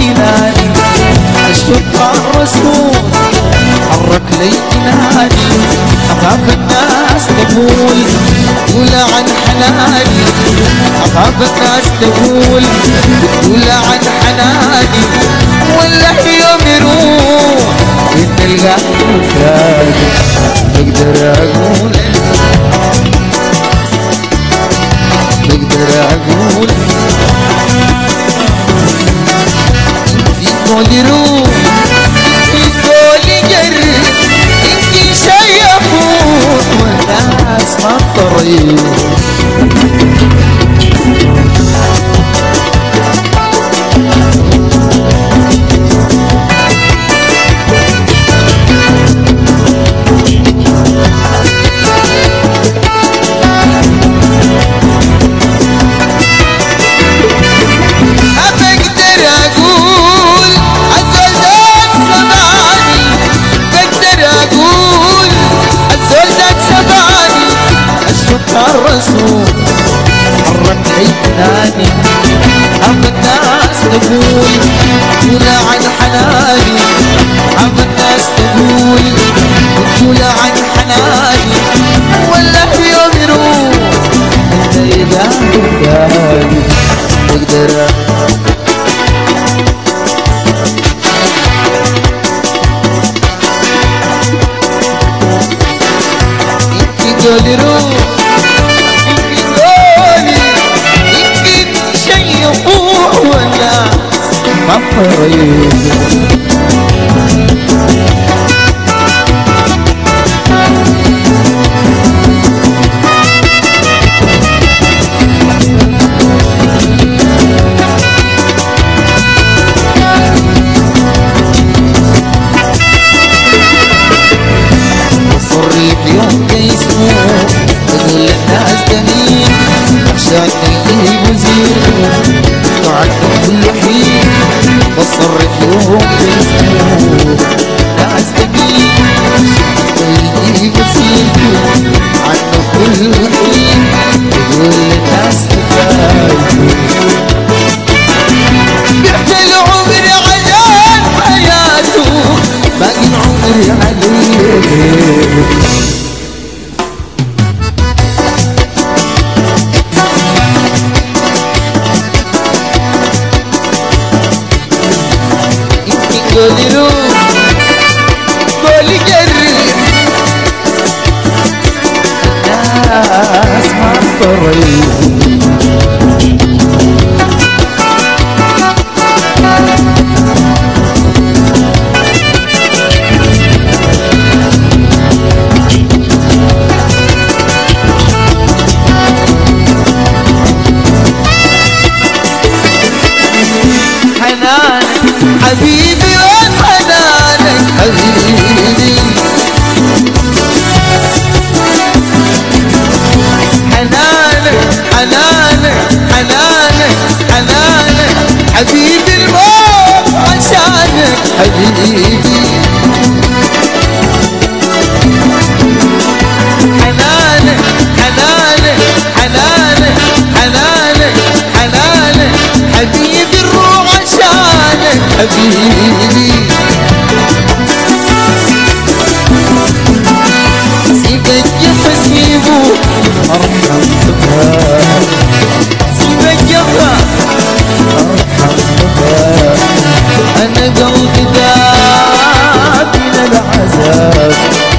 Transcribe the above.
جناني اشوف الرسول حرك لي جناني اخاف الناس تقول عن حناني اخاف الناس تقول عن حناني ولا يوم يروح ان القلب فاضي بقدر اقول يقول يروح يقول يجرب يمكن شي يفوت والناس ما الطريق الرسول حرك لي جناني هم الناس تقول عن حناني هم الناس تقول عن حناني ولا يوم يروح انت اذا قالي تقدر يقول يروح ما الطريق الصريح يوم يسموه يقول للناس جميل عشان يجيب وزير وعنده كل حين بصرف يوم يسموه ناس جميل يجيب وزير عنده كل حين يقول للناس كفايته بعت العمر عشان حياته باقي العمر عليه قول يروح قول يجرب الناس ما الطريق حنانك حبيبي حبيبي حنانك حنانك حنانك حنانك حبيبي الموت عشانك حبيبي حنانك حنانك حنانك حنانك حنانك حبيبي الروح عشانك حبيبي ارحم بها سيبك يابا ارحم بها انا قلبي داب من العذاب